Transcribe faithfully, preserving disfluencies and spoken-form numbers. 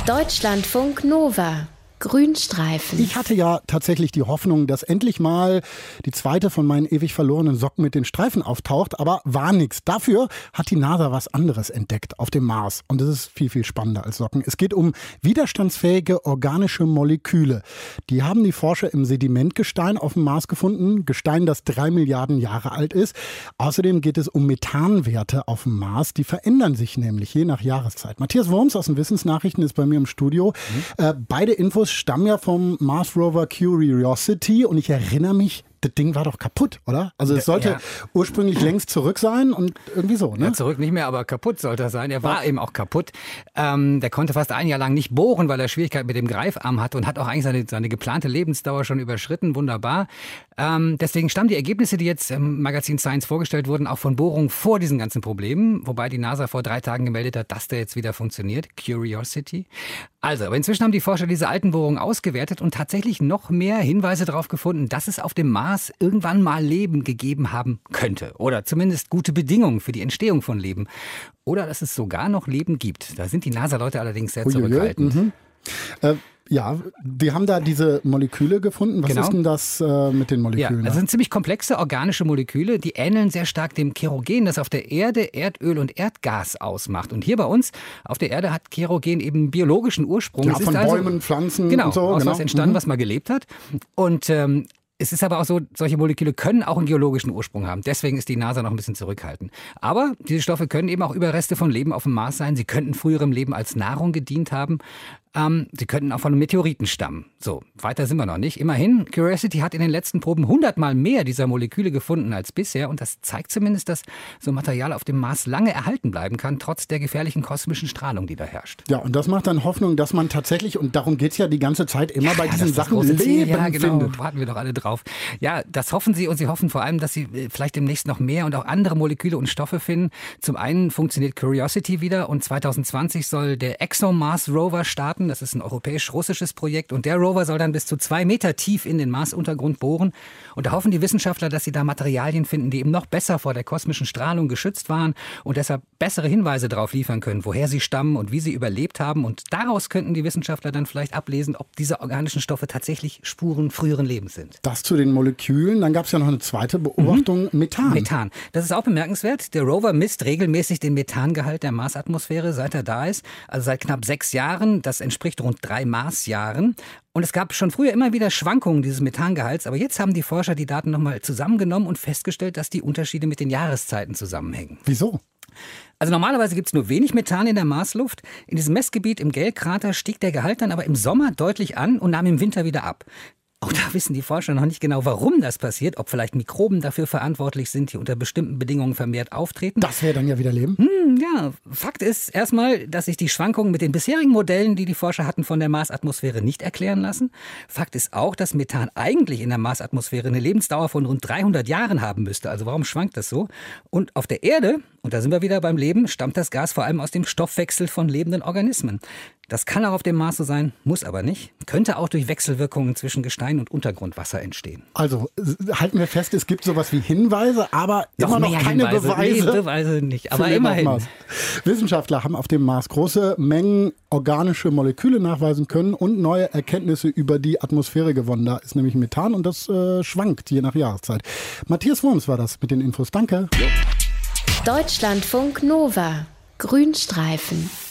Deutschlandfunk Nova. Grünstreifen. Ich hatte ja tatsächlich die Hoffnung, dass endlich mal die zweite von meinen ewig verlorenen Socken mit den Streifen auftaucht, aber war nix. Dafür hat die NASA was anderes entdeckt auf dem Mars. Und das ist viel, viel spannender als Socken. Es geht um widerstandsfähige organische Moleküle. Die haben die Forscher im Sedimentgestein auf dem Mars gefunden. Gestein, das drei Milliarden Jahre alt ist. Außerdem geht es um Methanwerte auf dem Mars. Die verändern sich nämlich je nach Jahreszeit. Matthias Wurms aus den Wissensnachrichten ist bei mir im Studio. Mhm. Äh, beide Infos stammen ja vom Mars Rover Curiosity und ich erinnere mich, das Ding war doch kaputt, oder? Also es sollte ja. ursprünglich längst zurück sein und irgendwie so, ne? Ja, zurück nicht mehr, aber kaputt sollte er sein. Er war ja. eben auch kaputt. Ähm, der konnte fast ein Jahr lang nicht bohren, weil er Schwierigkeiten mit dem Greifarm hatte und hat auch eigentlich seine, seine geplante Lebensdauer schon überschritten. Wunderbar. Ähm, deswegen stammen die Ergebnisse, die jetzt im Magazin Science vorgestellt wurden, auch von Bohrungen vor diesen ganzen Problemen. Wobei die NASA vor drei Tagen gemeldet hat, dass der jetzt wieder funktioniert. Curiosity. Also, aber inzwischen haben die Forscher diese alten Bohrungen ausgewertet und tatsächlich noch mehr Hinweise darauf gefunden, dass es auf dem Mars irgendwann mal Leben gegeben haben könnte. Oder zumindest gute Bedingungen für die Entstehung von Leben. Oder dass es sogar noch Leben gibt. Da sind die NASA-Leute allerdings sehr Uiuiui, zurückhaltend. Mhm. Äh, ja, die haben da diese Moleküle gefunden. Was genau. ist denn das äh, mit den Molekülen? Ja, das sind ziemlich komplexe organische Moleküle, die ähneln sehr stark dem Kerogen, das auf der Erde Erdöl und Erdgas ausmacht. Und hier bei uns auf der Erde hat Kerogen eben biologischen Ursprung. Ja, es von ist also, Bäumen, Pflanzen genau, und so. Aus genau, was entstanden, mhm. was mal gelebt hat. Und ähm, es ist aber auch so, solche Moleküle können auch einen geologischen Ursprung haben. Deswegen ist die NASA noch ein bisschen zurückhaltend. Aber diese Stoffe können eben auch Überreste von Leben auf dem Mars sein. Sie könnten früherem Leben als Nahrung gedient haben. Ähm, sie könnten auch von einem Meteoriten stammen. So, weiter sind wir noch nicht. Immerhin, Curiosity hat in den letzten Proben hundertmal mehr dieser Moleküle gefunden als bisher. Und das zeigt zumindest, dass so Material auf dem Mars lange erhalten bleiben kann, trotz der gefährlichen kosmischen Strahlung, die da herrscht. Ja, und das macht dann Hoffnung, dass man tatsächlich, und darum geht es ja die ganze Zeit immer ja, bei diesen Sachen, Leben ja, genau, findet. Warten wir doch alle drauf. Ja, das hoffen sie und sie hoffen vor allem, dass sie vielleicht demnächst noch mehr und auch andere Moleküle und Stoffe finden. Zum einen funktioniert Curiosity wieder und zwanzig zwanzig soll der ExoMars Rover starten. Das ist ein europäisch-russisches Projekt und der Rover soll dann bis zu zwei Meter tief in den Marsuntergrund bohren. Und da hoffen die Wissenschaftler, dass sie da Materialien finden, die eben noch besser vor der kosmischen Strahlung geschützt waren und deshalb bessere Hinweise darauf liefern können, woher sie stammen und wie sie überlebt haben. Und daraus könnten die Wissenschaftler dann vielleicht ablesen, ob diese organischen Stoffe tatsächlich Spuren früheren Lebens sind. Das zu den Molekülen. Dann gab es ja noch eine zweite Beobachtung, mhm. Methan. Methan. Das ist auch bemerkenswert. Der Rover misst regelmäßig den Methangehalt der Marsatmosphäre, seit er da ist. Also seit knapp sechs Jahren. Das entspricht rund drei Marsjahren. Und es gab schon früher immer wieder Schwankungen dieses Methangehalts. Aber jetzt haben die Forscher die Daten nochmal zusammengenommen und festgestellt, dass die Unterschiede mit den Jahreszeiten zusammenhängen. Wieso? Also normalerweise gibt es nur wenig Methan in der Marsluft. In diesem Messgebiet im Gale-Krater stieg der Gehalt dann aber im Sommer deutlich an und nahm im Winter wieder ab. Auch da wissen die Forscher noch nicht genau, warum das passiert. Ob vielleicht Mikroben dafür verantwortlich sind, die unter bestimmten Bedingungen vermehrt auftreten. Das wäre dann ja wieder Leben. Hm, ja, Fakt ist erstmal, dass sich die Schwankungen mit den bisherigen Modellen, die die Forscher hatten, von der Marsatmosphäre nicht erklären lassen. Fakt ist auch, dass Methan eigentlich in der Marsatmosphäre eine Lebensdauer von rund dreihundert Jahren haben müsste. Also warum schwankt das so? Und auf der Erde, und da sind wir wieder beim Leben, stammt das Gas vor allem aus dem Stoffwechsel von lebenden Organismen. Das kann auch auf dem Mars so sein, muss aber nicht. Könnte auch durch Wechselwirkungen zwischen Gestein und Untergrundwasser entstehen. Also halten wir fest, es gibt sowas wie Hinweise, aber noch immer noch keine Hinweise. Beweise. Nee, Beweise nicht, aber immerhin. Wissenschaftler haben auf dem Mars große Mengen organische Moleküle nachweisen können und neue Erkenntnisse über die Atmosphäre gewonnen. Da ist nämlich Methan und das äh, schwankt je nach Jahreszeit. Matthias Wurms war das mit den Infos. Danke. Deutschlandfunk Nova. Grünstreifen.